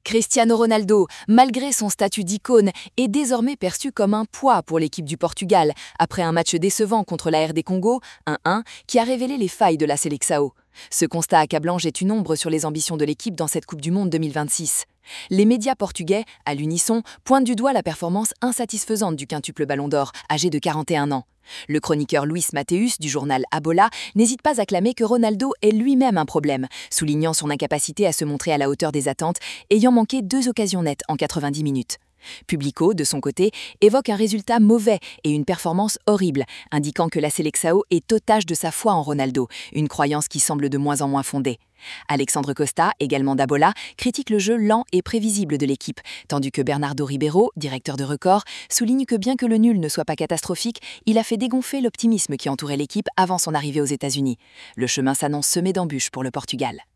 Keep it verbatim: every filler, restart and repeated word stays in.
Cristiano Ronaldo, malgré son statut d'icône, est désormais perçu comme un poids pour l'équipe du Portugal, après un match décevant contre la R D Congo, un un, qui a révélé les failles de la Seleção. Ce constat accablant jette une ombre sur les ambitions de l'équipe dans cette Coupe du Monde deux mille vingt-six. Les médias portugais, à l'unisson, pointent du doigt la performance insatisfaisante du quintuple Ballon d'Or, âgé de quarante et un ans. Le chroniqueur Luís Mateus du journal A Bola n'hésite pas à clamer que Ronaldo est lui-même un problème, soulignant son incapacité à se montrer à la hauteur des attentes, ayant manqué deux occasions nettes en quatre-vingt-dix minutes. Publico, de son côté, évoque un résultat mauvais et une performance horrible, indiquant que la Seleção est otage de sa foi en Ronaldo, une croyance qui semble de moins en moins fondée. Alexandre Costa, également d'Abola, critique le jeu lent et prévisible de l'équipe, tandis que Bernardo Ribeiro, directeur de Record, souligne que bien que le nul ne soit pas catastrophique, il a fait dégonfler l'optimisme qui entourait l'équipe avant son arrivée aux États-Unis. Le chemin s'annonce semé d'embûches pour le Portugal.